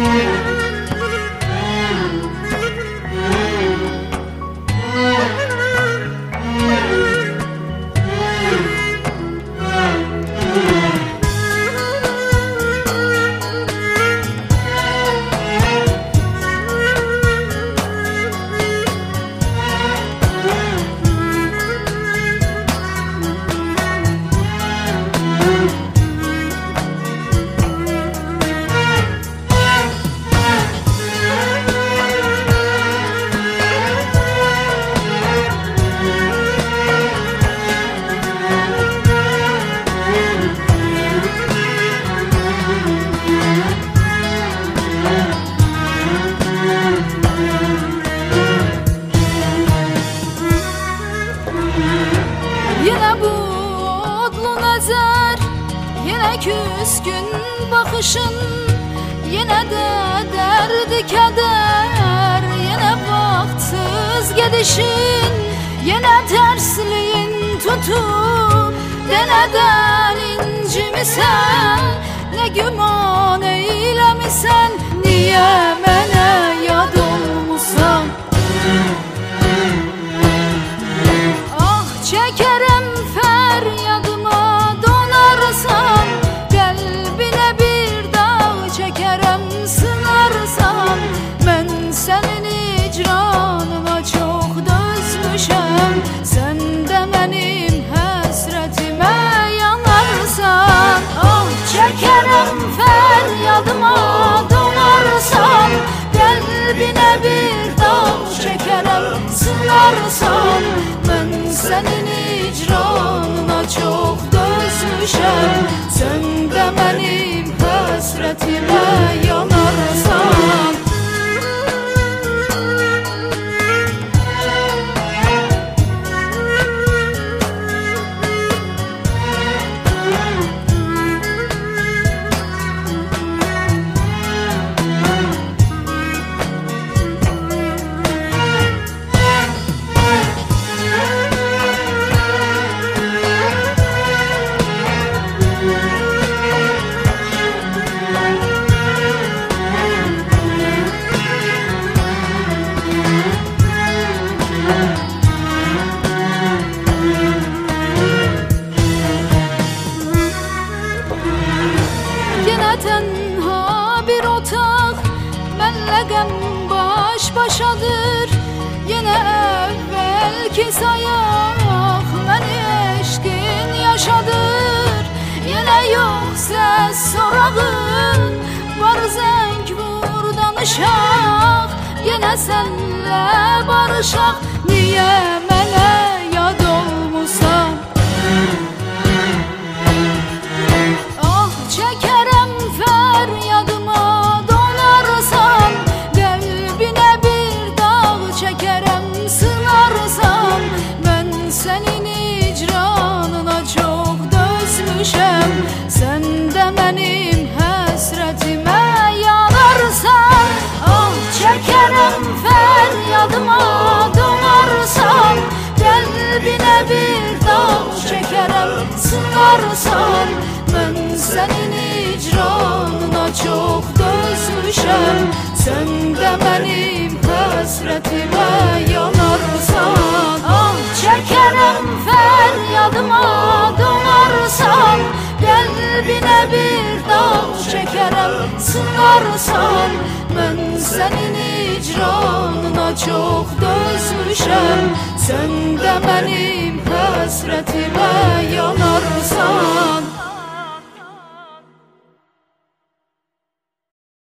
Yine bu odlu nəzər, yine küskün baxışın, yine de derdi keder, yine vaktsız gedişin, yine tersliğin tutup deneden incimisən, ne güman eyləmisən, niye mənə yad olmusan? Çekerim feryadıma donarsan, kalbine bir dağ çekerim sınarsam, ben senin icranına çok dözmüşem, sen de benim hasretime yanarsan. Ah çekerim feryadıma donarsan, kalbine bir dağ çekerim sınarsam, ben senin icranına çok dözmüşem, sen de benim hasretime yanarsan. Tenha bir otak, benle gem baş başadır, yine evvelki sayak, beni eşkin yaşadır, yine yok ses sorağın, var zenk vur danışak, yine senle barışak, niye mene yad olmusan? Ah çekerim feryadıma donarsan, kalbine bir dağ çekerim sınarsam, ben senin icranına çok dözmüşem, sen de benim hasretime yanarsan. Ah çekerim feryadıma donarsan, kalbine bir dağ çekerim sınarsam, ben senin icranına çok dözmüşem, sen de benim hasretime yanarsan. Ah çekerim feryadıma donarsan, kalbine bir dağ çekerim sınarsam, ben senin icranına çok dözmüşem, sen de benim hasretime yanarsan.